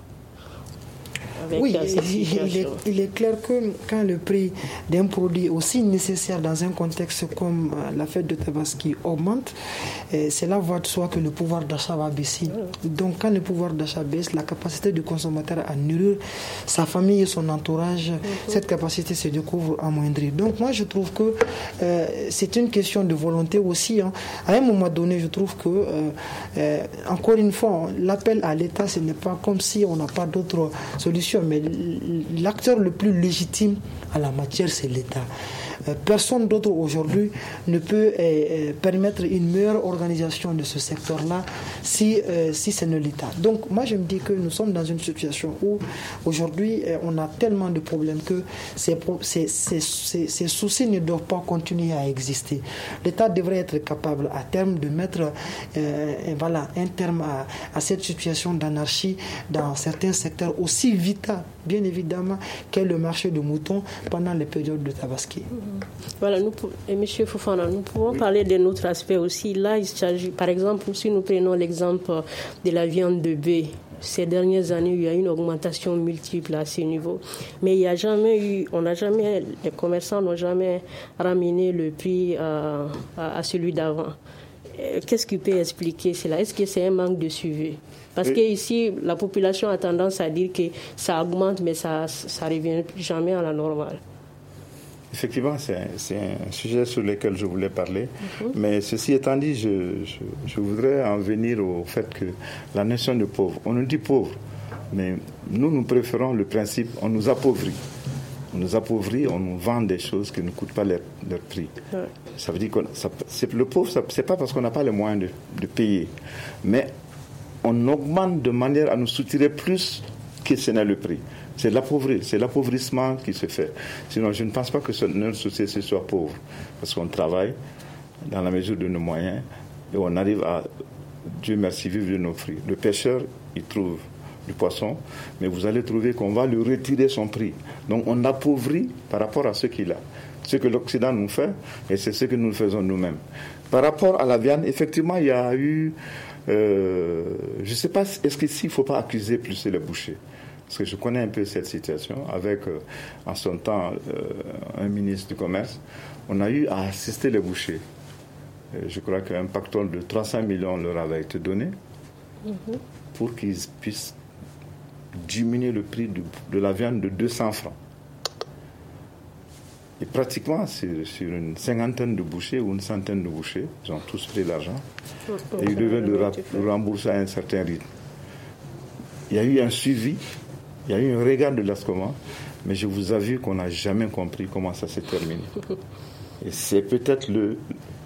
Oui, il est, il est clair que quand le prix d'un produit aussi nécessaire dans un contexte comme la fête de Tabaski augmente, cela va de soi que le pouvoir d'achat va baisser. Donc quand le pouvoir d'achat baisse, la capacité du consommateur à nourrir sa famille et son entourage, mm-hmm. cette capacité se découvre amoindrie. Donc moi je trouve que euh, c'est une question de volonté aussi. Hein. À un moment donné, je trouve que, euh, euh, encore une fois, l'appel à l'État, ce n'est pas comme si on n'a pas d'autres solutions. Mais l'acteur le plus légitime à la matière, c'est l'État. Personne d'autre aujourd'hui ne peut euh, permettre une meilleure organisation de ce secteur-là si, euh, si ce n'est l'État. Donc moi je me dis que nous sommes dans une situation où aujourd'hui euh, on a tellement de problèmes que ces, ces, ces, ces, ces soucis ne doivent pas continuer à exister. L'État devrait être capable à terme de mettre euh, voilà, un terme à, à cette situation d'anarchie dans certains secteurs aussi vitaux, bien évidemment, qu'est le marché de moutons pendant les périodes de Tabaski. Voilà, nous, et M. Fofana, nous pouvons oui. parler d'un autre aspect aussi. Là, il s'agit, par exemple, si nous prenons l'exemple de la viande de bœuf, ces dernières années, il y a une augmentation multiple à ce niveau. Mais il y a jamais eu, on n'a jamais, les commerçants n'ont jamais ramené le prix à, à, à celui d'avant. Qu'est-ce qui peut expliquer cela? Est-ce que c'est un manque de suivi? Parce qu'ici, la population a tendance à dire que ça augmente, mais ça ne revient jamais à la normale. Effectivement, c'est un, c'est un sujet sur lequel je voulais parler. Mm-hmm. Mais ceci étant dit, je, je, je voudrais en venir au fait que la notion de pauvre, on nous dit pauvre, mais nous, nous préférons le principe, on nous appauvrit. On nous appauvrit, on nous vend des choses qui ne coûtent pas leur, leur prix. Ouais. Ça veut dire que ça, c'est, le pauvre, ce n'est pas parce qu'on n'a pas les moyens de, de payer, mais on augmente de manière à nous soutirer plus que ce n'est le prix. C'est l'appauvrir, c'est l'appauvrissement qui se fait. Sinon, je ne pense pas que notre société soit pauvre, parce qu'on travaille dans la mesure de nos moyens et on arrive à, Dieu merci, vivre de nos fruits. Le pêcheur, il trouve du poisson, mais vous allez trouver qu'on va lui retirer son prix. Donc on appauvrit par rapport à ce qu'il a. Ce que l'Occident nous fait, et c'est ce que nous faisons nous-mêmes. Par rapport à la viande, effectivement, il y a eu... Euh, je ne sais pas, est-ce qu'ici, il ne faut pas accuser plus les bouchers? Parce que je connais un peu cette situation. Avec, euh, en son temps, euh, un ministre du Commerce, on a eu à assister les bouchers. Euh, je crois qu'un pactole de trois cents millions leur avait été donné mm-hmm. pour qu'ils puissent diminuer le prix de, de la viande de deux cents francs. Et pratiquement, sur, sur une cinquantaine de bouchers ou une centaine de bouchers, ils ont tous pris l'argent et ils devaient le, ra- le rembourser à un certain rythme. Il y a eu un suivi, il y a eu un regard de l'Ascoman, mais je vous avoue qu'on n'a jamais compris comment ça s'est terminé. Et c'est peut-être le,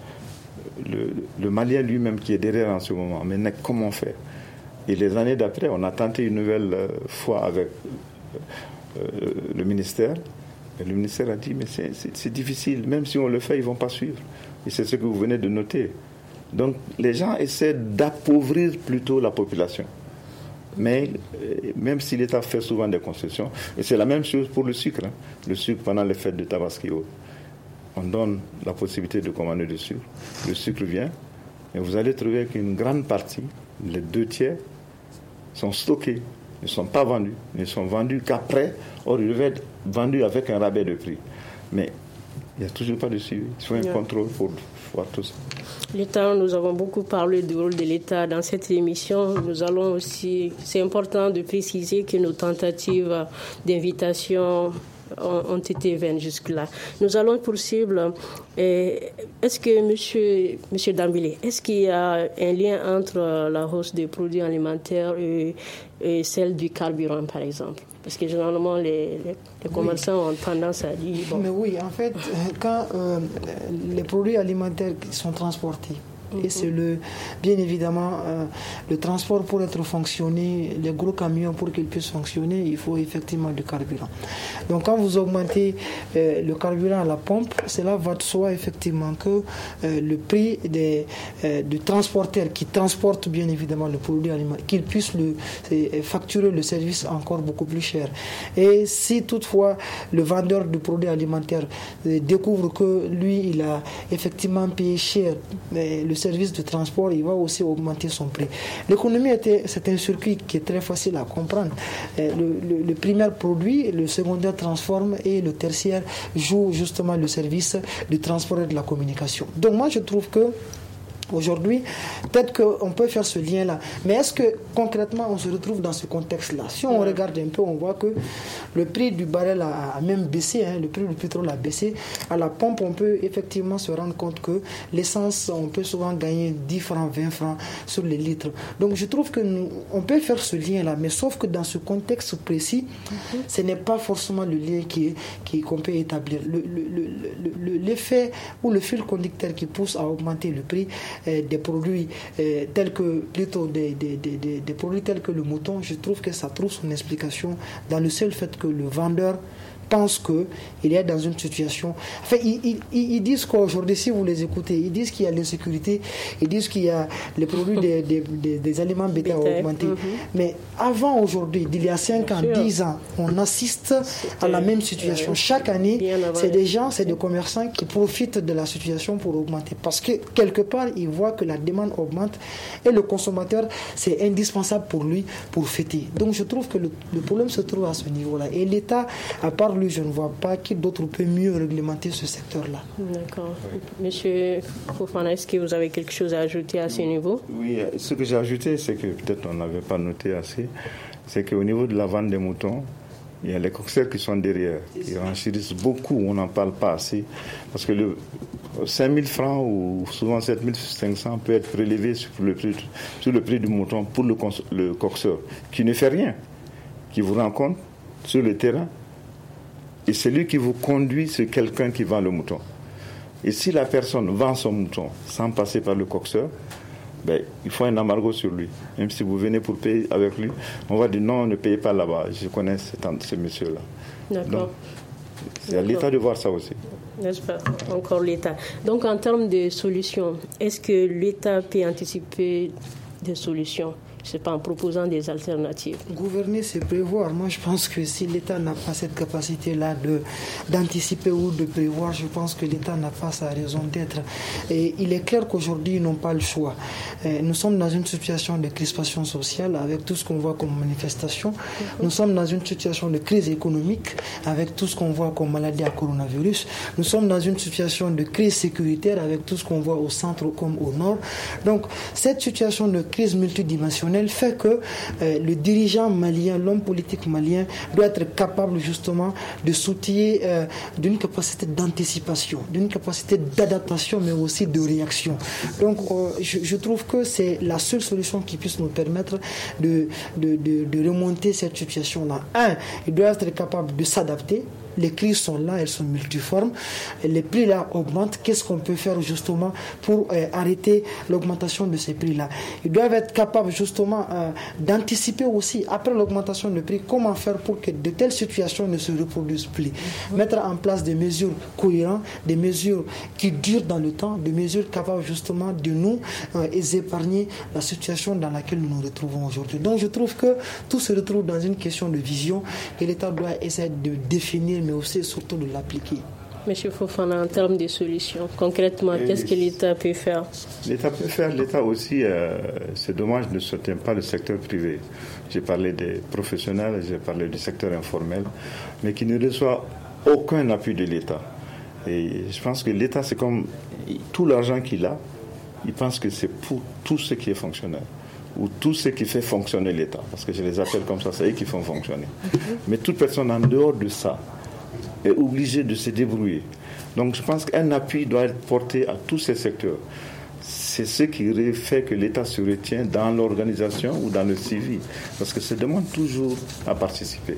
le, le Malien lui-même qui est derrière en ce moment. Mais comment faire? Et les années d'après, on a tenté une nouvelle fois avec euh, le ministère. Et le ministère a dit, mais c'est, c'est, c'est difficile. Même si on le fait, ils ne vont pas suivre. Et c'est ce que vous venez de noter. Donc, les gens essaient d'appauvrir plutôt la population. Mais euh, même si l'État fait souvent des concessions, et c'est la même chose pour le sucre. Hein. Le sucre, pendant les fêtes de Tabaski, on donne la possibilité de commander du sucre. Le sucre vient, et vous allez trouver qu'une grande partie, les deux tiers, sont stockés, ne sont pas vendus, ne sont vendus qu'après, or ils devaient être vendus avec un rabais de prix. Mais il n'y a toujours pas de suivi. Il faut un yeah. contrôle pour voir tout ça. L'État, nous avons beaucoup parlé du rôle de l'État dans cette émission. Nous allons aussi, c'est important de préciser que nos tentatives d'invitation ont, ont été vaines jusque-là. Nous allons poursuivre. Est-ce que, monsieur, monsieur Dambélé, est-ce qu'il y a un lien entre la hausse des produits alimentaires et, et celle du carburant, par exemple? Parce que généralement, les, les, les commerçants oui. ont tendance à dire... Bon. Mais oui, en fait, quand euh, les produits alimentaires sont transportés, et c'est le, bien évidemment euh, le transport pour être fonctionné, les gros camions pour qu'ils puissent fonctionner, il faut effectivement du carburant. Donc quand vous augmentez euh, le carburant à la pompe, cela va de soi effectivement que euh, le prix des, euh, du transporteur qui transporte bien évidemment le produit alimentaire, qu'il puisse le, facturer le service encore beaucoup plus cher. Et si toutefois le vendeur du produit alimentaire euh, découvre que lui il a effectivement payé cher euh, le service de transport, il va aussi augmenter son prix. L'économie, était, c'est un circuit qui est très facile à comprendre. Le, le, le primaire produit, le secondaire transforme et le tertiaire joue justement le service du transport et de la communication. Donc moi je trouve que aujourd'hui, peut-être qu'on peut faire ce lien-là. Mais est-ce que concrètement on se retrouve dans ce contexte-là? Si on regarde un peu, on voit que le prix du baril a même baissé, hein, le prix du pétrole a baissé. À la pompe, on peut effectivement se rendre compte que l'essence, on peut souvent gagner dix francs, vingt francs sur les litres. Donc je trouve qu'on peut faire ce lien-là, mais sauf que dans ce contexte précis, mm-hmm. ce n'est pas forcément le lien qui, qui, qu'on peut établir. Le, le, le, le, l'effet ou le fil conducteur qui pousse à augmenter le prix des produits euh, tels que plutôt des, des, des, des, des produits tels que le mouton, je trouve que ça trouve son explication dans le seul fait que le vendeur pense qu'il est dans une situation... Enfin, ils, ils, ils disent qu'aujourd'hui, si vous les écoutez, ils disent qu'il y a l'insécurité, ils disent qu'il y a les produits des, des, des, des aliments bétail ont augmenté. Mm-hmm. Mais avant aujourd'hui, d'il y a cinq ans, dix ans, on assiste C'était... à la même situation. Chaque année, c'est des gens, c'est des commerçants qui profitent de la situation pour augmenter. Parce que quelque part, ils voient que la demande augmente et le consommateur, c'est indispensable pour lui pour fêter. Donc je trouve que le, le problème se trouve à ce niveau-là. Et l'État, à part je ne vois pas qui d'autre peut mieux réglementer ce secteur-là. D'accord. Monsieur Fofana, est-ce que vous avez quelque chose à ajouter à ce niveau? Oui, ce que j'ai ajouté, c'est que peut-être on n'avait pas noté assez, c'est qu'au niveau de la vente des moutons, Il y a les coxeurs qui sont derrière, qui renchérissent beaucoup, on n'en parle pas assez. Parce que le cinq mille francs ou souvent sept mille cinq cents peut être prélevé sur le prix, sur le prix du mouton pour le, le coxeur, qui ne fait rien, qui vous rencontre sur le terrain. Et c'est lui qui vous conduit, c'est quelqu'un qui vend le mouton. Et si la personne vend son mouton sans passer par le coxeur, ben, il faut un embargo sur lui. Même si vous venez pour payer avec lui, on va dire non, ne payez pas là-bas. Je connais ce monsieur-là. D'accord. Donc, c'est à l'État de voir ça aussi. N'est-ce pas? Encore l'État. Donc, en termes de solutions, est-ce que l'État peut anticiper des solutions? Je ne sais pas, en proposant des alternatives. Gouverner, c'est prévoir. Moi, je pense que si l'État n'a pas cette capacité-là de, d'anticiper ou de prévoir, je pense que l'État n'a pas sa raison d'être. Et il est clair qu'aujourd'hui, ils n'ont pas le choix. Et nous sommes dans une situation de crispation sociale avec tout ce qu'on voit comme manifestation. Mm-hmm. Nous sommes dans une situation de crise économique avec tout ce qu'on voit comme maladie à coronavirus. Nous sommes dans une situation de crise sécuritaire avec tout ce qu'on voit au centre comme au nord. Donc, cette situation de crise multidimensionnelle fait que euh, le dirigeant malien, l'homme politique malien doit être capable justement de s'outiller euh, d'une capacité d'anticipation, d'une capacité d'adaptation, mais aussi de réaction. Donc euh, je, je trouve que c'est la seule solution qui puisse nous permettre de, de, de, de remonter cette situation-là. Un, il doit être capable de s'adapter. Les crises sont là, elles sont multiformes. Les prix là augmentent. Qu'est-ce qu'on peut faire justement pour euh, arrêter l'augmentation de ces prix là? Ils doivent être capables justement euh, d'anticiper aussi après l'augmentation de prix comment faire pour que de telles situations ne se reproduisent plus. Mmh. Mettre en place des mesures cohérentes, des mesures qui durent dans le temps, des mesures capables justement de nous euh, épargner la situation dans laquelle nous nous retrouvons aujourd'hui. Donc je trouve que tout se retrouve dans une question de vision que l'État doit essayer de définir, mais aussi surtout de l'appliquer. Monsieur Fofana, en termes de solutions, concrètement, et qu'est-ce que l'État peut faire? L'État peut faire, l'État aussi, euh, c'est dommage, ne soutient pas le secteur privé. J'ai parlé des professionnels, j'ai parlé du secteur informel, mais qui ne reçoit aucun appui de l'État. Et je pense que l'État, c'est comme tout l'argent qu'il a, il pense que c'est pour tout ce qui est fonctionnaire, ou tout ce qui fait fonctionner l'État, parce que je les appelle comme ça, c'est eux qui font fonctionner. Mais toute personne en dehors de ça est obligée de se débrouiller. Donc je pense qu'un appui doit être porté à tous ces secteurs. C'est ce qui fait que l'État se retient dans l'organisation ou dans le suivi, parce que ça demande toujours à participer.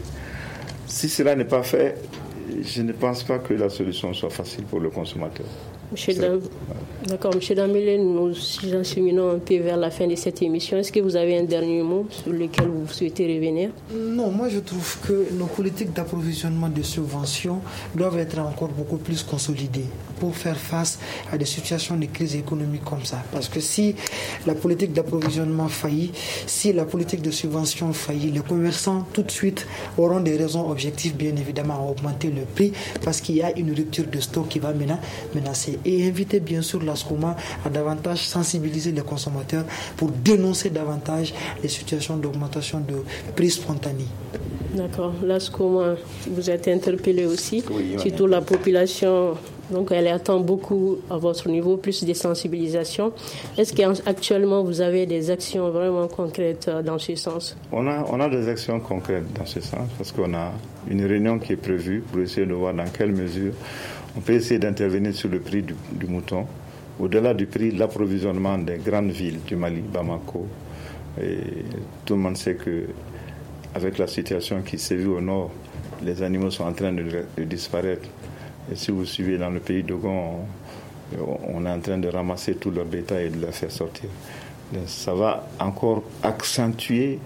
Si cela n'est pas fait, je ne pense pas que la solution soit facile pour le consommateur. Monsieur Dam... D'accord, Monsieur Dambélé, nous acheminons un peu vers la fin de cette émission. Est-ce que vous avez un dernier mot sur lequel vous souhaitez revenir? Non, moi je trouve que nos politiques d'approvisionnement de subventions doivent être encore beaucoup plus consolidées pour faire face à des situations de crise économique comme ça. Parce que si la politique d'approvisionnement faillit, si la politique de subvention faillit, les commerçants tout de suite auront des raisons objectives bien évidemment à augmenter le prix parce qu'il y a une rupture de stock qui va menacer. Et inviter bien sûr l'ASCOMA à davantage sensibiliser les consommateurs pour dénoncer davantage les situations d'augmentation de prix spontanés. D'accord. L'ASCOMA, vous êtes interpellé aussi, oui, surtout la population. Donc elle attend beaucoup à votre niveau, plus de sensibilisation. Est-ce qu'actuellement vous avez des actions vraiment concrètes dans ce sens? On a, on a des actions concrètes dans ce sens parce qu'on a une réunion qui est prévue pour essayer de voir dans quelle mesure on peut essayer d'intervenir sur le prix du, du mouton, au-delà du prix de l'approvisionnement des grandes villes du Mali, Bamako. Et tout le monde sait que avec la situation qui sévit au nord, les animaux sont en train de, de disparaître. Et si vous suivez dans le pays d'Ogon, on, on est en train de ramasser tout leur bétail et de le faire sortir. Donc, ça va encore accentuer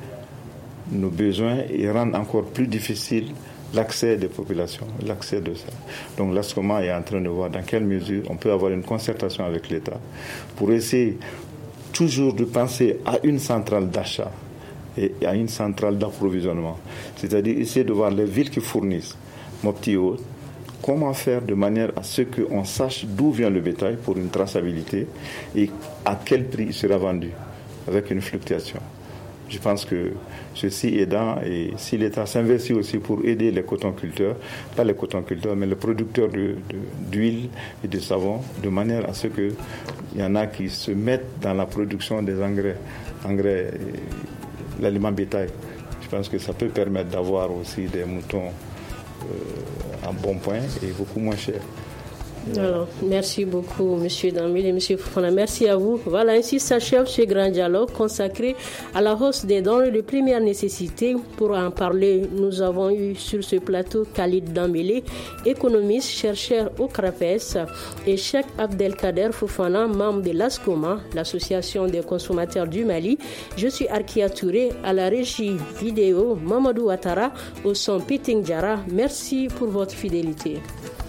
nos besoins et rendre encore plus difficile l'accès des populations, l'accès de ça. Donc l'ASCOMA est en train de voir dans quelle mesure on peut avoir une concertation avec l'État pour essayer toujours de penser à une centrale d'achat et à une centrale d'approvisionnement. C'est-à-dire essayer de voir les villes qui fournissent Mopti et autres, comment faire de manière à ce qu'on sache d'où vient le bétail pour une traçabilité et à quel prix il sera vendu, avec une fluctuation. Je pense que ceci aidant, et si l'État s'investit aussi pour aider les cotonculteurs, pas les cotonculteurs, mais les producteurs de, de, d'huile et de savon, de manière à ce qu'il y en a qui se mettent dans la production des engrais, engrais l'aliment bétail, Je pense que ça peut permettre d'avoir aussi des moutons euh, en bon point et beaucoup moins chers. Alors, merci beaucoup, M. Dambélé et M. Fofana. Merci à vous. Voilà, ainsi s'achève ce grand dialogue consacré à la hausse des denrées de première nécessité. Pour en parler, nous avons eu sur ce plateau Khalid Dambélé, économiste, chercheur au CRAPES, et Cheikh Abdelkader Fofana, membre de l'ASCOMA, l'Association des consommateurs du Mali. Je suis Arkia Touré, à la régie vidéo Mamadou Ouattara, au son Piting Diara. Merci pour votre fidélité.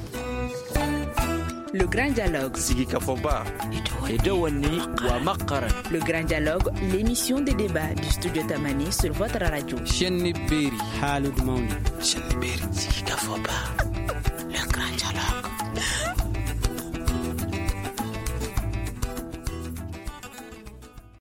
Le Grand Dialogue. Le Grand Dialogue, l'émission des débats du studio Tamani sur votre radio.